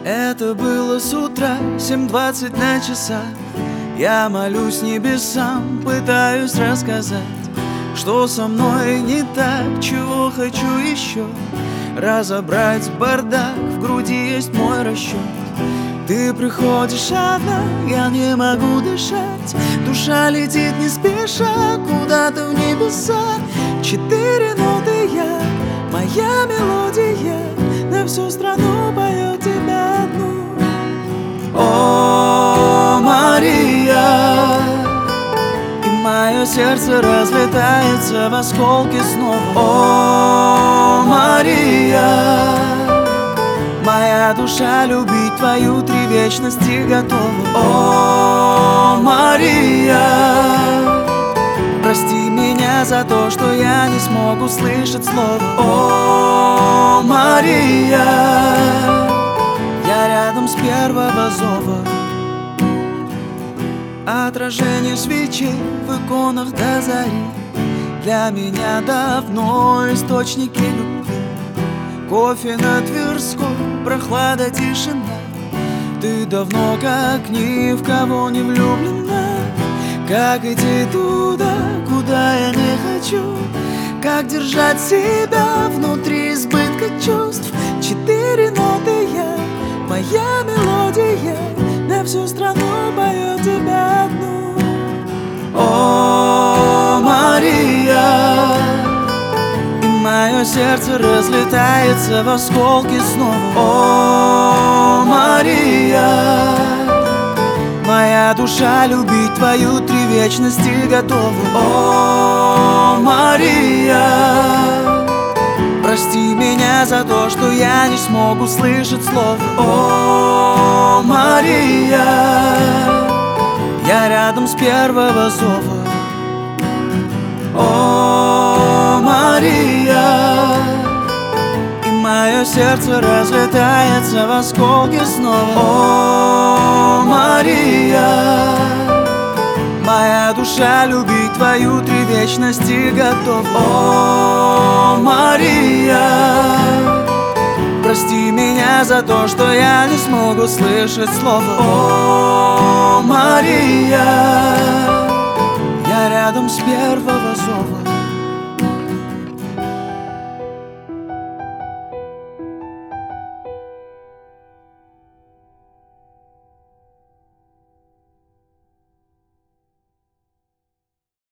Это было с утра, 7:20 на часах. Я молюсь небесам, пытаюсь рассказать, что со мной не так, чего хочу еще. Разобрать бардак, в груди есть мой расчет. Ты приходишь одна, я не могу дышать. Душа летит не спеша куда-то в небеса. 4 ноты я, моя мелодия, на всю страну поет тебя одну. О, Мария, и мое сердце разлетается в осколки снова. О, Мария, моя душа любить твою 3 вечности готова. О, Мария, прости меня за то, что я не смог услышать слово. О, Мария, я рядом с первого зова. Отражение свечей в иконах до зари для меня давно источники любви. Кофе на Тверской, прохлада, тишина. Ты давно как ни в кого не влюблена. Как идти туда, куда я не хочу? Как держать себя внутри избытка чувств? 4 ноты я, моя мелодия, на всю страну поет тебя одну. О, Мария, и мое сердце разлетается в осколки снова. О, Мария, моя душа любить твою 3 вечности готова. О, Мария, прости меня за то, что я не смог услышать слово. О, Мария, я рядом с первого зова. О, Мария, и мое сердце разлетается в осколки снова. О, Мария, моя душа любить твою 3 вечности готова. О, Мария, прости меня за то, что я не смог услышать слово. О, Мария, я рядом с первого зова.